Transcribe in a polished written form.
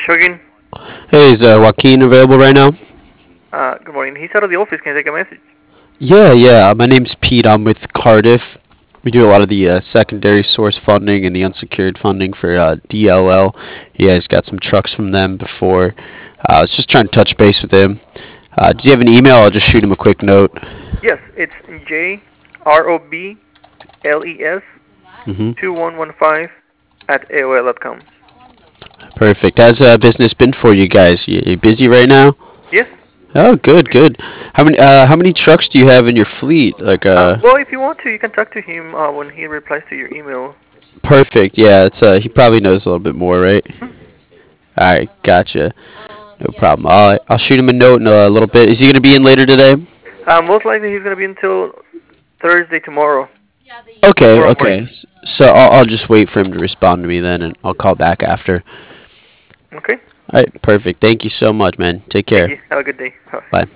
Shogun. Hey, is Joaquin available right now? Good morning. He's out of the office. Can I take a message? Yeah. My name's Pete. I'm with Cardiff. We do a lot of the secondary source funding and the unsecured funding for DLL. You guys got some trucks from them before. I was just trying to touch base with him. Do you have an email? I'll just shoot him a quick note. Yes, it's JROBLES Hmm. 2115 at AOL.com. Perfect. How's business been for you guys? You busy right now? Yes. Oh, good. How many trucks do you have in your fleet? Like Well, if you want to, you can talk to him when he replies to your email. perfect. Yeah, it's he probably knows a little bit more, right? Hmm. All right, gotcha. No problem. I'll shoot him a note in a little bit. Is he gonna be in later today? Most likely he's gonna be until Thursday tomorrow Okay, tomorrow morning. okay. So I'll just wait for him to respond to me then, and I'll call back after. Okay. All right, perfect. Thank you so much, man. Take Thank care. you. Have a good day. Bye. Bye.